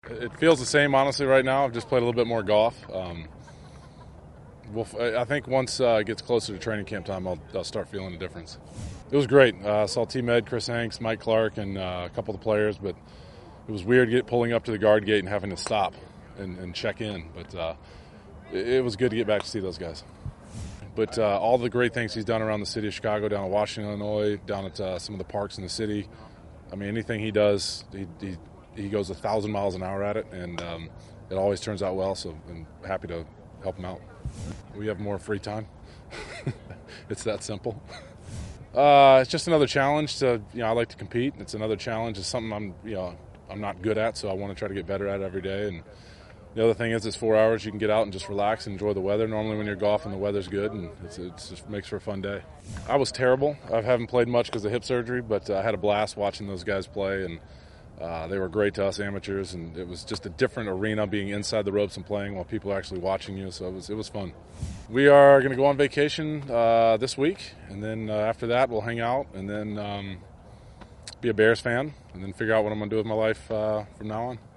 It feels the same, honestly, right now. I've just played a little bit more golf. I think once it gets closer to training camp time, I'll start feeling the difference. It was great. I saw T-Med, Chris Hanks, Mike Clark, and a couple of the players, but it was weird pulling up to the guard gate and having to stop and check in. But it was good to get back to see those guys. But all the great things he's done around the city of Chicago, down at Washington, Illinois, down at some of the parks in the city. I mean, anything he does, he goes 1,000 miles an hour at it, and it always turns out well. So I'm happy to help him out. We have more free time. It's that simple. It's just another challenge. I like to compete. It's another challenge. It's something I'm not good at, so I want to try to get better at it every day. And the other thing is, it's 4 hours. You can get out and just relax and enjoy the weather. Normally, when you're golfing, the weather's good, and it just makes for a fun day. I was terrible. I haven't played much because of hip surgery, but I had a blast watching those guys play, and they were great to us amateurs. And it was just a different arena, being inside the ropes and playing while people are actually watching you. So it was fun. We are going to go on vacation this week, and then after that, we'll hang out, and then be a Bears fan, and then figure out what I'm going to do with my life from now on.